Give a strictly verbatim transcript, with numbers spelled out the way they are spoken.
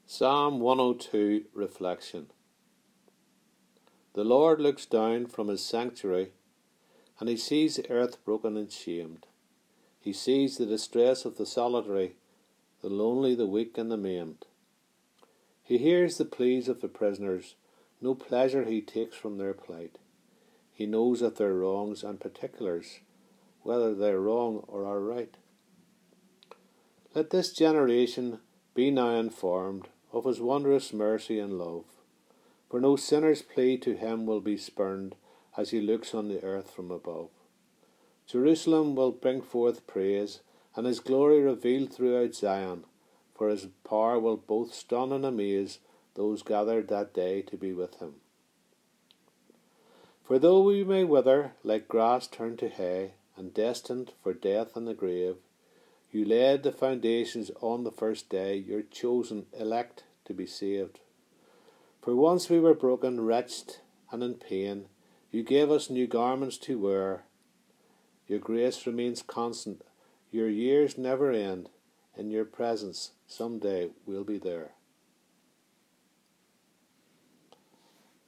Psalm one oh two Reflection. The Lord looks down from his sanctuary, and he sees the earth broken and shamed. He sees the distress of the solitary, the lonely, the weak, and the maimed. He hears the pleas of the prisoners, no pleasure he takes from their plight. He knows of their wrongs and particulars, whether they are wrong or are right. Let this generation be now informed of his wondrous mercy and love, for no sinner's plea to him will be spurned as he looks on the earth from above. Jerusalem will bring forth praise, and his glory revealed throughout Zion, for his power will both stun and amaze those gathered that day to be with him. For though we may wither like grass turned to hay, and destined for death and the grave, you laid the foundations on the first day, your chosen elect to be saved. For once we were broken, wretched, and in pain, you gave us new garments to wear. Your grace remains constant, your years never end. In your presence, some day we'll be there.